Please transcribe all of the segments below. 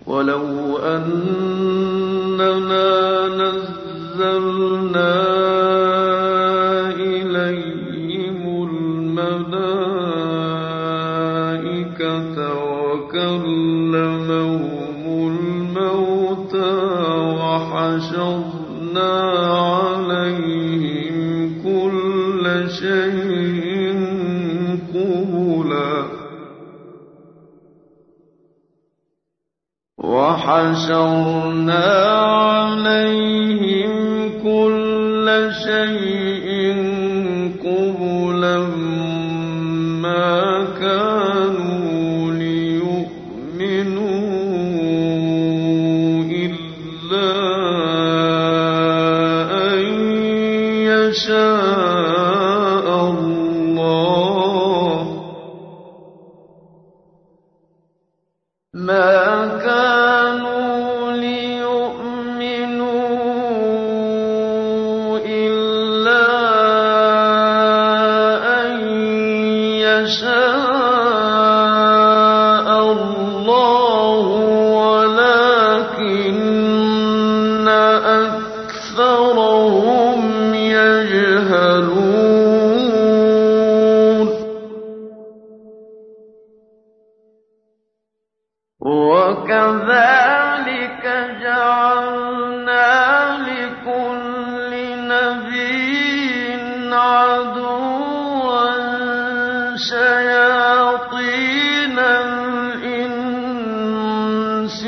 ولو أننا نزلنا إليهم الملائكة وكلمهم الموتى وحشرنا عليهم كل شيء قبلا ما كانوا ليؤمنوا إلا أن يشاء الله ما كانوا ليؤمنوا إلا أن يشاء الله ولكن أكثرهم يجهلون وكذلك جعلنا لكل نبي عدوا شياطين الإنس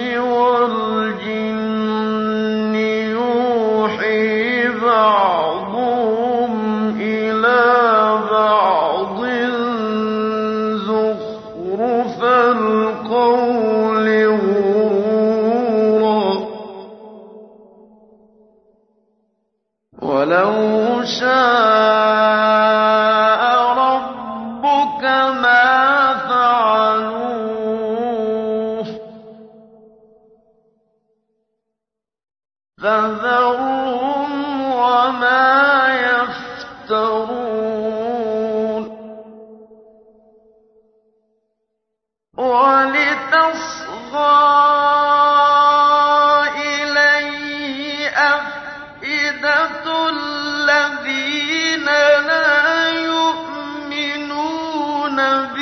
والجن يوحي بعضهم إلى بعض زخرف القول غرورا ولو شاء ربك ما فعلوه فذرهم وما يفترون ولتصغى إليه أفئدة الذين لا يؤمنون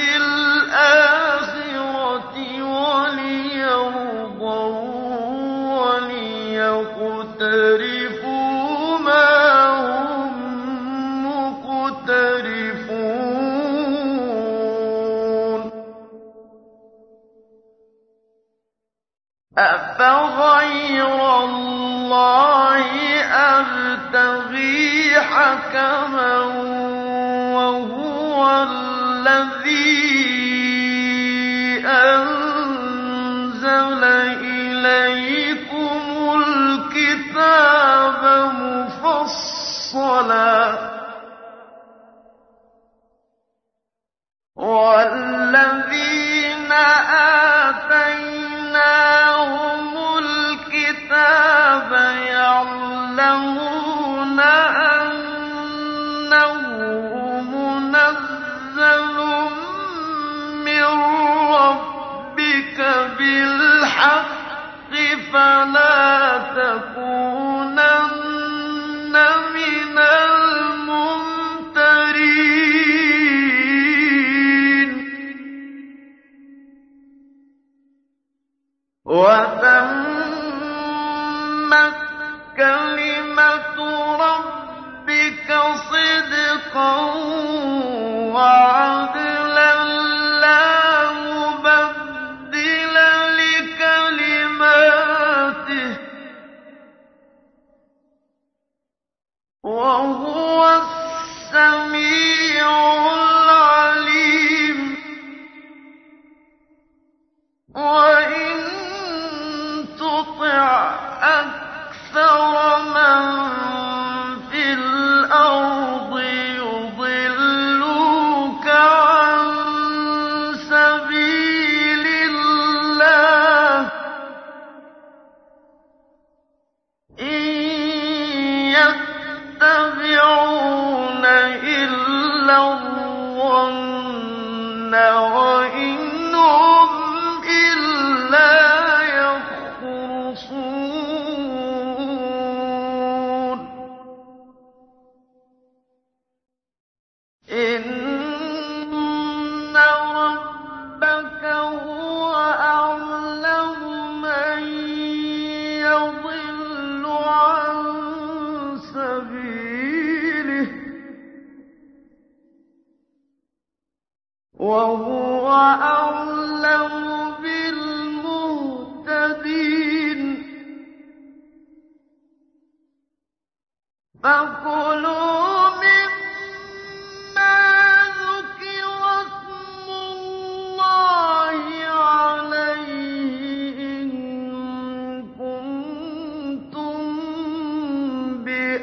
بالآخرة وليرضوا وليقترفوا ما هم مقترفون أفغير الله أبتغي حكما وهو الذي أنزل إليكم الكتاب مفصلا والذين آتيناهم الكتاب يعلمون أنه منزل من ربك بالحق فلا تكونن من الممترين وتمت كلمة ربك صدقا وعدلا لا مبدل لكلماته وهو السميع العليم وإن تطع أكثر من في الأرض يضلوك عن سبيل الله إن يتبعون إلا الظن وإن هم إلا يخرجون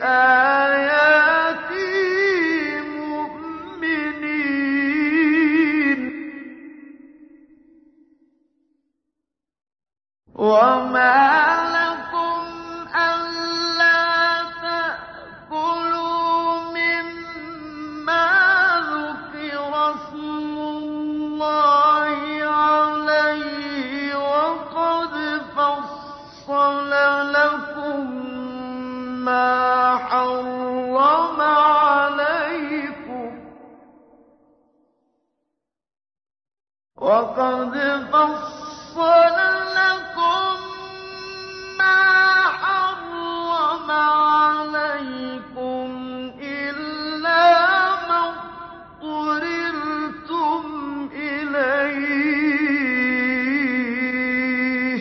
بِآيَاتِهِ مُؤْمِنِينَ وَمَا لَكُمْ أَلَّا تَأْكُلُوا مِمَّا ذُكِرَ اسْمُ اللَّهِ عَلَيْهِ وَقَدْ فَصَّلَ لَكُم مَّا حَرَّمَ عَلَيْكُمْ إِلَّا مَا اضْطُرِرْتُمْ إِلَيْهِ ۗ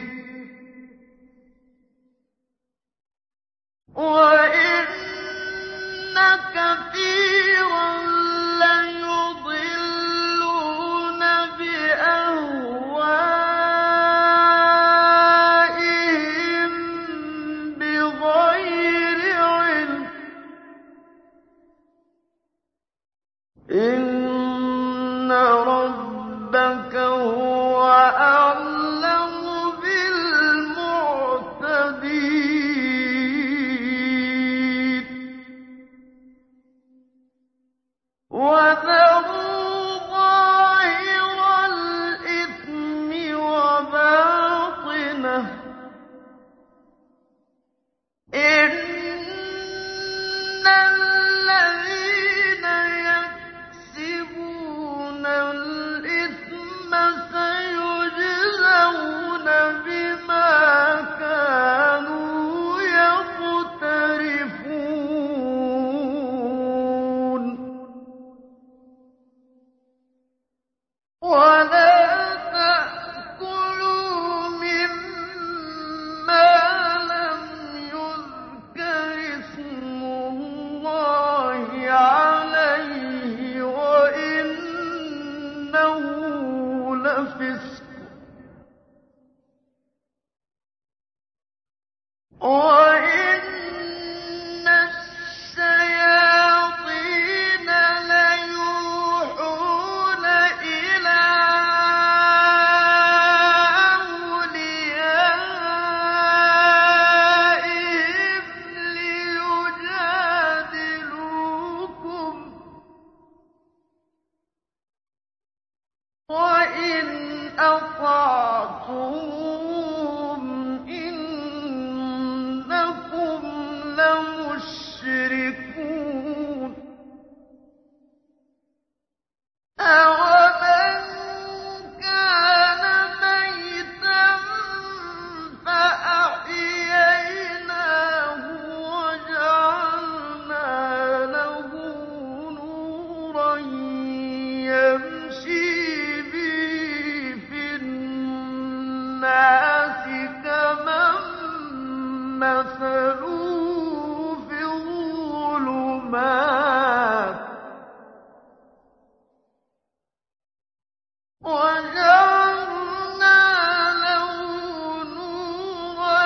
وَإِنَّ كَثِيرًا لَّيُضِلُّونَ بِأَهْوَائِهِم بِغَيْرِ عِلْمٍ ۗ إِنَّ رَبَّكَ هُوَ أَعْلَمُ بِالْمُعْتَدِينَ وَذَرُوا ظَاهِرَ الْإِثْمِ وَبَاطِنَهُ ۚ إِنَّ الَّذِينَ يَكْسِبُونَ الْإِثْمَ سَيُجْزَوْنَ بِمَا كَانُوا يَقْتَرِفُونَ وَلَا تَأْكُلُوا مِمَّا لَمْ يُذْكَرِ اسْمُ اللَّهِ عَلَيْهِ وَإِنَّهُ لَفِسْقٌ ۗ وَإِنَّ الشَّيَاطِينَ لَيُوحُونَ إِلَىٰ أَوْلِيَائِهِمْ لِيُجَادِلُوكُمْ ۖ وَإِنْ أَطَعْتُمُوهُمْ إِنَّكُمْ لَمُشْرِكُونَ أَوَمَن كَانَ مَيْتًا فَأَحْيَيْنَاهُ وَجَعَلْنَا لَهُ نُورًا يَمْشِي بِهِ فِي النَّاسِ كَمَن مَّثَلُهُ فِي الظُّلُمَاتِ ۗ وَجَعَلْنَا لَهُ نُورًا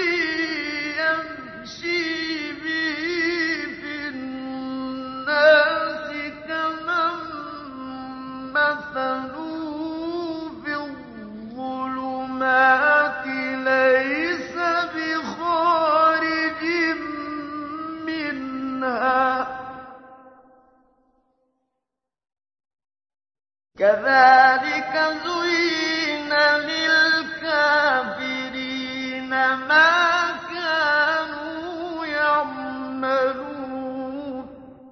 يَمْشِي بِهِ فِي النَّاسِ كَمَن مَّثَلُهُ فِي الظُّلُمَاتِ لَيْسَ بِخَارِجٍ مِّنْهَا ۚ كَذَٰلِكَ زُيِّنَ لِلْكَافِرِينَ مَا كَانُوا يَعْمَلُونَ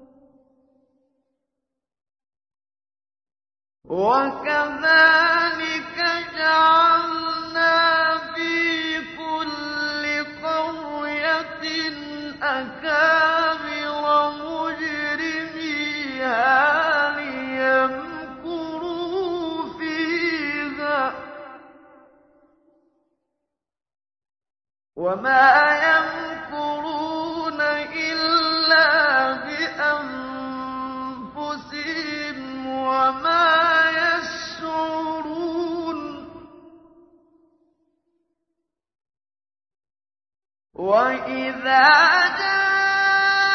وَكَذَٰلِكَ جَعَلْنَا فِي كُلِّ قَرْيَةٍ أَكَابِرَ مُجْرِمِيهَا لِيَمْكُرُوا فِيهَا ۖ وَمَا يَمْكُرُونَ إِلَّا بِأَنفُسِهِمْ وَمَا يَشْعُرُونَ وَإِذَا جَاءَهُمْ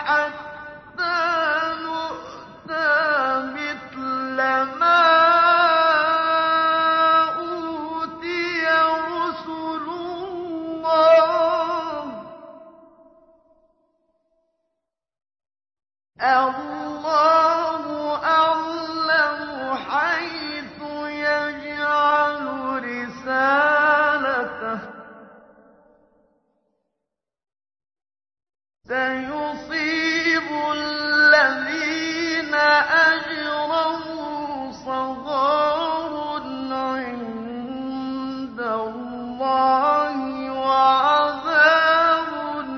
حَتَّىٰ نُؤْتَىٰ مِثْلَ مَا أُوتِيَ رُسُلُ اللَّهِ ۘ اللَّهُ أَعْلَمُ حَيْثُ يَجْعَلُ رِسَالَتَهُ ۗ سَيُصِيبُ الَّذِينَ أَجْرَمُوا صَغَارٌ عِندَ اللَّهِ وَعَذَابٌ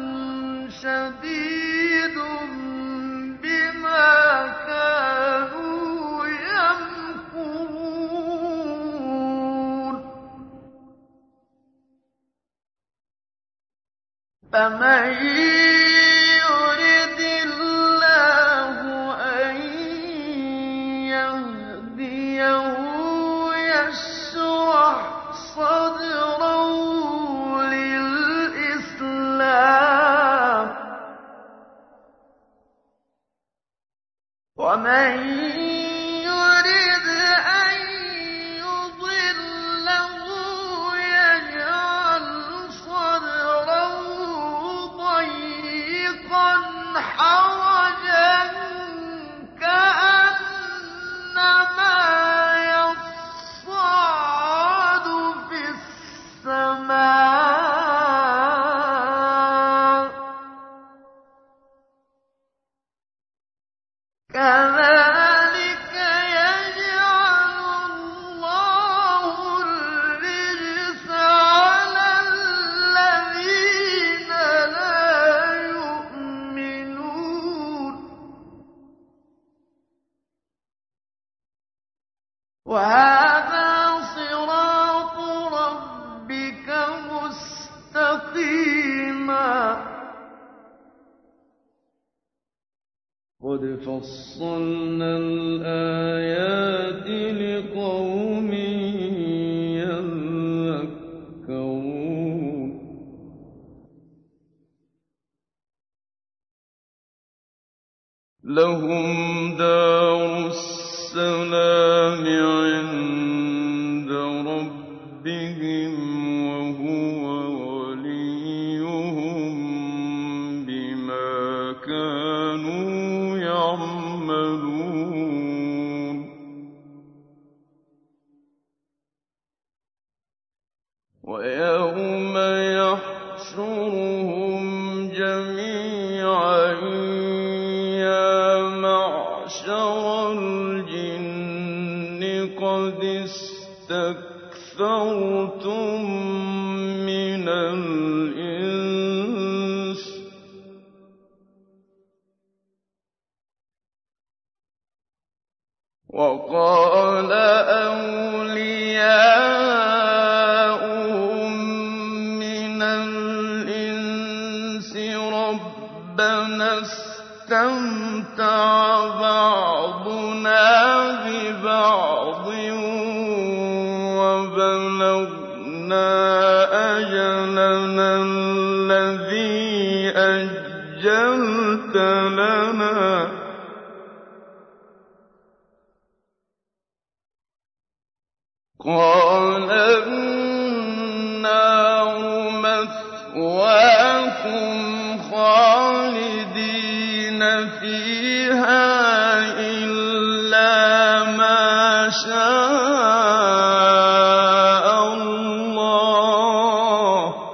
شَدِيدٌ بِمَا كَانُوا يَمْكُرُونَ فَمَن يُرِدِ اللَّهُ أَن يَهْدِيَهُ يَشْرَحْ صَدْرَهُ لِلْإِسْلَامِ ۖ وَمَن يُرِدْ أَن يُضِلَّهُ يَجْعَلْ صَدْرَهُ ضَيِّقًا حَرَجًا كَأَنَّمَا يَصَّعَّدُ فِي السَّمَاءِ ۚ كَذَٰلِكَ يَجْعَلُ اللَّهُ الرِّجْسَ عَلَى الَّذِينَ لَا يُؤْمِنُونَ وَهَٰذَا صِرَاطُ رَبِّكَ مُسْتَقِيمًا ۗ قَدْ فَصَّلْنَا الْآيَاتِ لِقَوْمٍ يَذَّكَّرُونَ لَهُمْ دَارُ السَّلَامِ عِندَ رَبِّهِمْ ۖ وَهُوَ وَلِيُّهُم بِمَا كَانُوا يَعْمَلُونَ وَيَوْمَ يَحْشُرُهُمْ جَمِيعًا يَا مَعْشَرَ الْجِنِّ قَدِ اسْتَكْثَرْتُم مِّنَ الْإِنسِ ۖ وَقَالَ أَوْلِيَاؤُهُم مِّنَ الْإِنسِ رَبَّنَا اسْتَمْتَعَ بَعْضُنَا بِبَعْضٍ وَبَلَغْنَا أَجَلَنَا الَّذِي أَجَّلْتَ لَنَا ۚ قَالَ النَّارُ مَثْوَاكُمْ خَالِدِينَ فِيهَا إِلَّا مَا شَاءَ اللَّهُ ۗ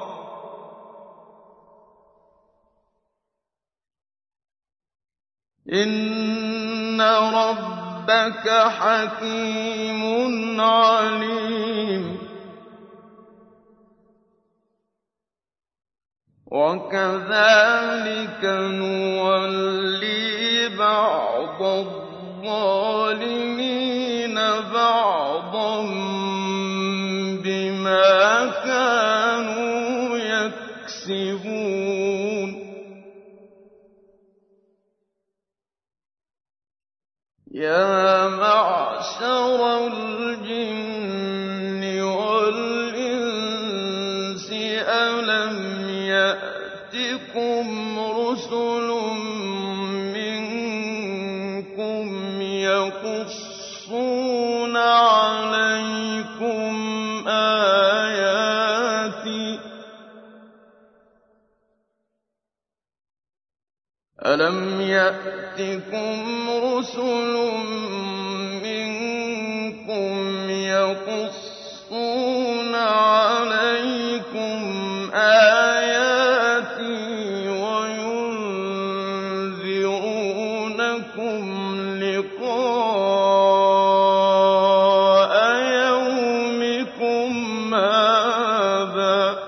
إِنَّ رَبَّكَ حَكِيمٌ عَلِيمٌ وَكَذَٰلِكَ نُوَلِّي بَعْضَ الظَّالِمِينَ بَعْضًا بِمَا كَانُوا يَكْسِبُونَ يَا مَعْشَرَ الْجِنِّ وَالْإِنسِ أَلَمْ يَأْتِكُمْ رُسُلٌ يقصون عليكم آياتي ألم يأتكم رسل منكم يقصون عليكم آياتي وينذرونكم لقاء يومكم هذا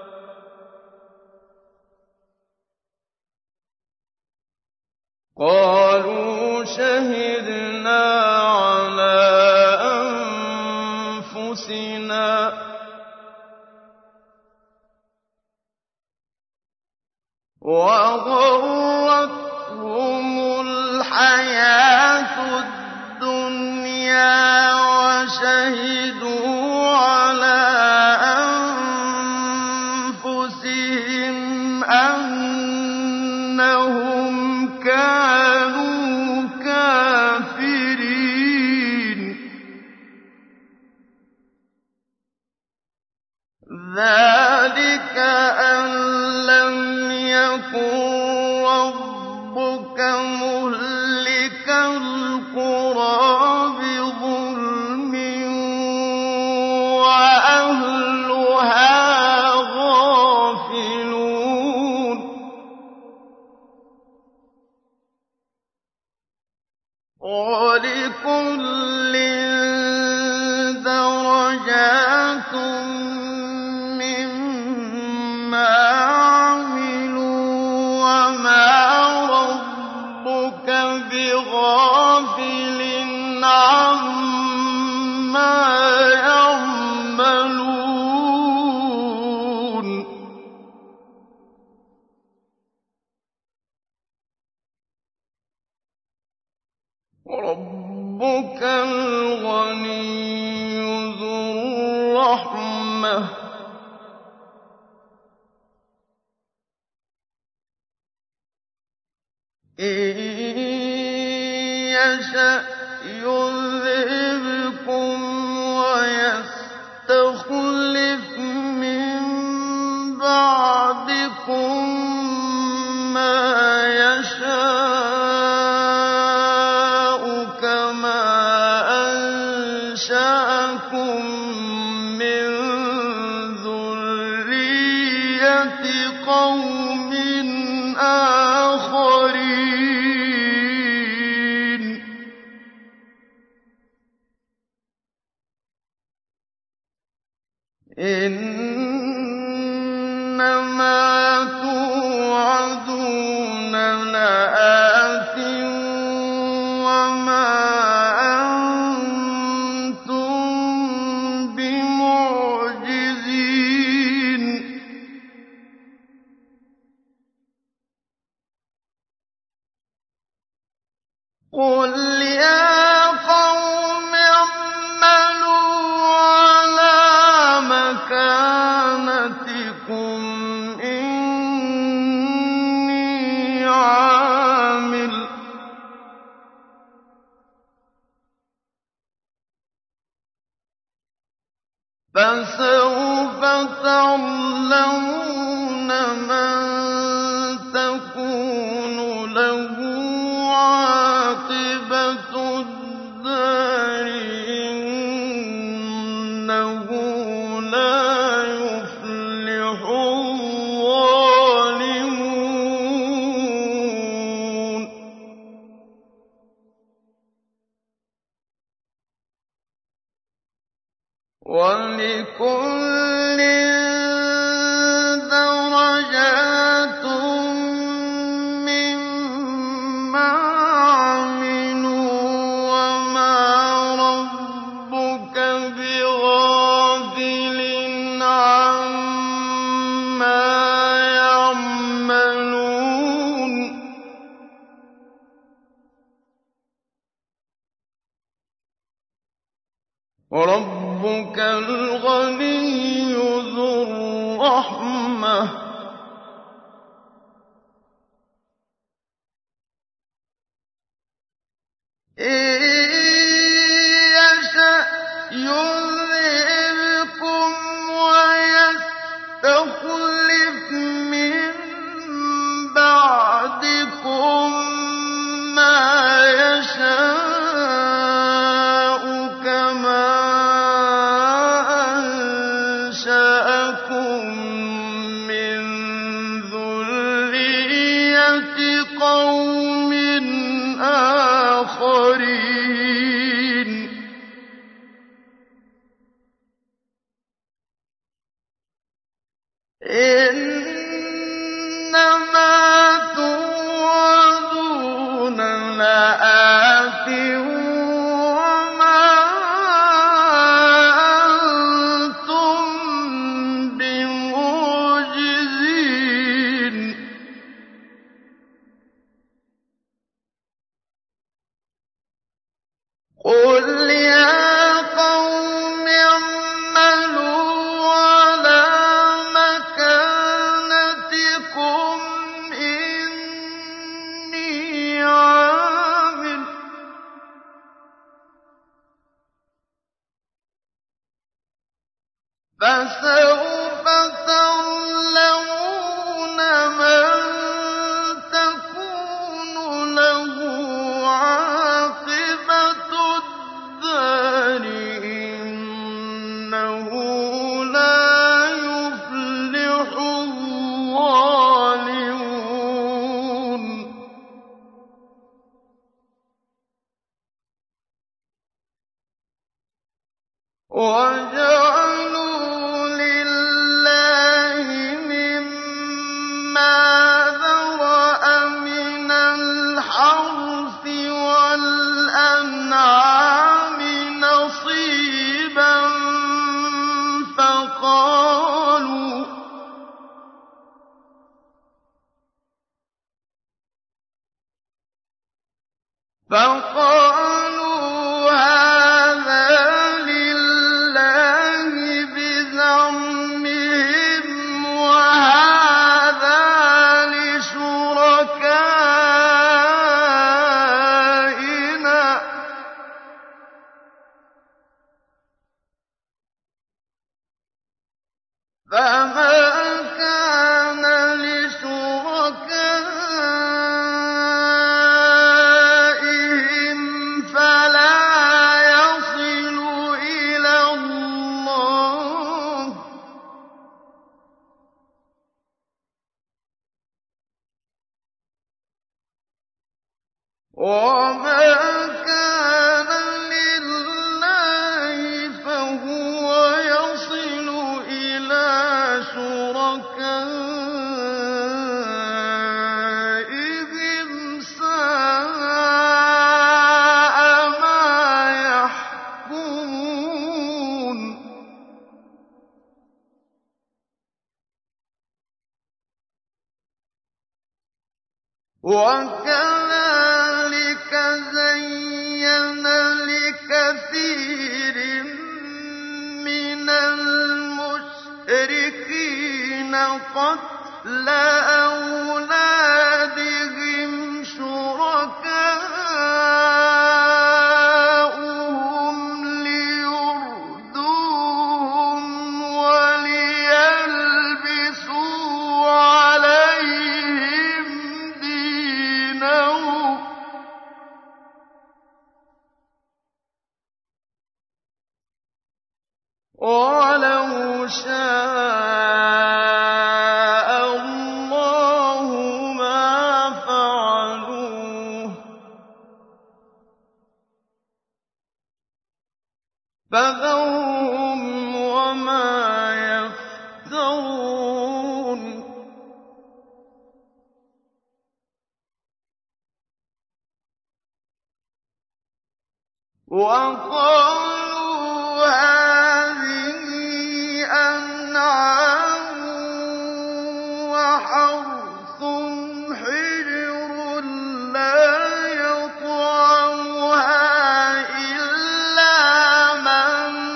قالوا شهدنا على أنفسنا وغرتهم الحياة الدنيا وشهدوا على أنفسهم أنهم كانوا كافرين ذلك أن لم يكن ربك مهلك القرى بظلم وأهلها غافلون ولكل درجات مما عملوا وما ربك بغافل عما يعملون ربك الغني ذو الرحمة إن يشأ يذهبكم ويستخلف من بعدكم ما يشاء كما أنشأكم من ذرية قوم آخرين إنما توعدون لآتٍ وما أنتم بمعجزين قل يا قوم اعملوا على مكانتكم إني عامل فسوف تعلمون من تكون له عاقبة الدار إنه لا يفلح الظالمون ولكل درجات مما عملوا وما ربك بغافل عما يعملون ربك الغني ذو الرحمة إن آتٍ وَمَا أَنتُم بِمُعْجِزِينَ قُلْ يَا قَوْمِ اعْمَلُوا عَلَىٰ مَكَانَتِكُمْ إِنِّي عَامِلٌ ۖ فَسَوْفَ تَعْلَمُونَ مَن تَكُونُ لَهُ عَاقِبَةُ الدَّارِ ۗ إِنَّهُ لَا يُفْلِحُ الظَّالِمُونَ وَجَعَلُوا لِلَّهِ مِمَّا ذَرَأَ مِنَ الْحَرْثِ وَالْأَنْعَامِ نَصِيبًا فَقَالُوا هَٰذَا لِلَّهِ بِزَعْمِهِمْ وَهَٰذَا لِشُرَكَائِنَا ۖ فَمَا كَانَ لِشُرَكَائِهِمْ فَلَا يَصِلُ إِلَى اللَّهِ ۖ وَمَا كَانَ لِلَّهِ فَهُوَ يَصِلُ إِلَىٰ شُرَكَائِهِمْ ۗ سَاءَ مَا يَحْكُمُونَ وَكَذَٰلِكَ زَيَّنَ لِكَثِيرٍ مِّنَ الْمُشْرِكِينَ قَتْلَ أَوْلَادِهِمْ شُرَكَاؤُهُمْ لِيُرْدُوهُمْ وَلِيَلْبِسُوا عَلَيْهِمْ دِينَهُمْ ۖ وَلَوْ شَاءَ اللَّهُ مَا فَعَلُوهُ ۖ فَذَرْهُمْ وَمَا يَفْتَرُونَ وَقَالُوا هَٰذِهِ أَنْعَامٌ وَحَرْثٌ حِجْرٌ لَّا يَطْعَمُهَا إِلَّا مَن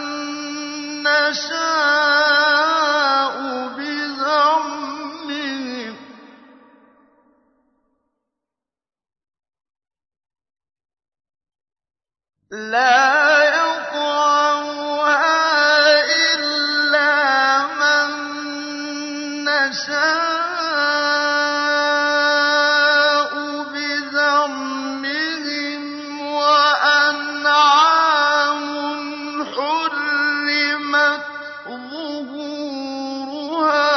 نَّشَاءُ بِزَعْمِهِمْ ۚ لَا يَطْعَمُهَا إِلَّا مَن نَّشَاءُ بِزَعْمِهِمْ ۚ وَأَنْعَامٌ حُرِّمَتْ ظُهُورُهَا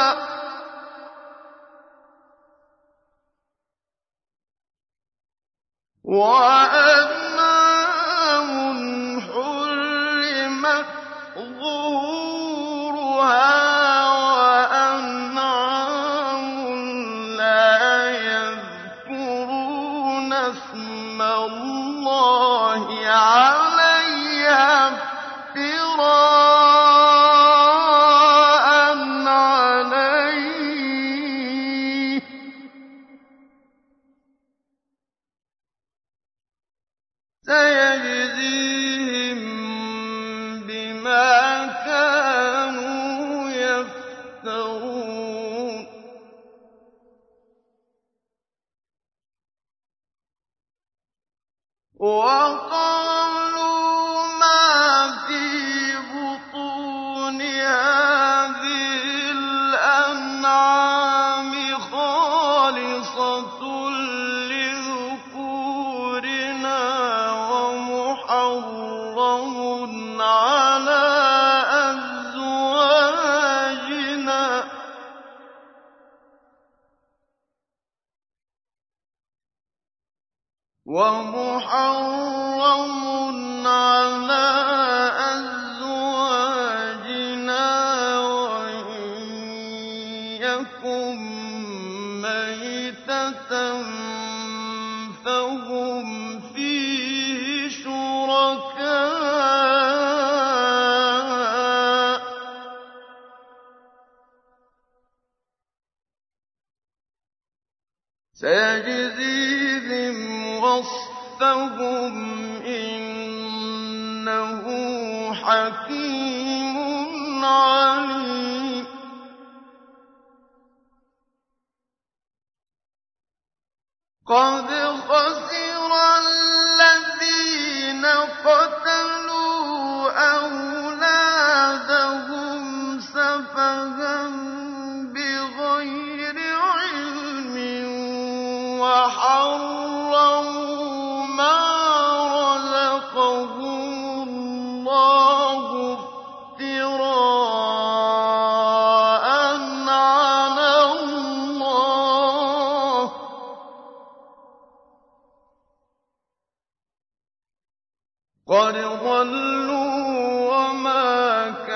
وَأَنْعَامٌ لَّا يَذْكُرُونَ اسْمَ اللَّهِ عَلَيْهَا افْتِرَاءً عَلَيْهِ سَيَجْزِيهِم بِمَا كَانُوا يَفْتَرُونَ وَقَالُوا مَا فِي بُطُونِ هَٰذِهِ الْأَنْعَامِ خَالِصَةٌ لِّذُكُورِنَا وَمُحَرَّمٌ عَلَىٰ أَزْوَاجِنَا وَإِن يَكُن مَّيْتَةً فَهُمْ فِيهِ شُرَكَاءُ ۚ سَيَجْزِيهِمْ وَصْفَهُمْ ۚ إِنَّهُ حَكِيمٌ عَلِيمٌ قَدْ خَسِرَ الَّذِينَ قَتَلُوا أَوْلَادَهُمْ سَفَهًا بِغَيْرِ عِلْمٍ وَحَرَّمُوا مَا رَزَقَهُمُ اللَّهُ افْتِرَاءً عَلَى اللَّهِ ۚ قَدْ ضَلُّوا وَمَا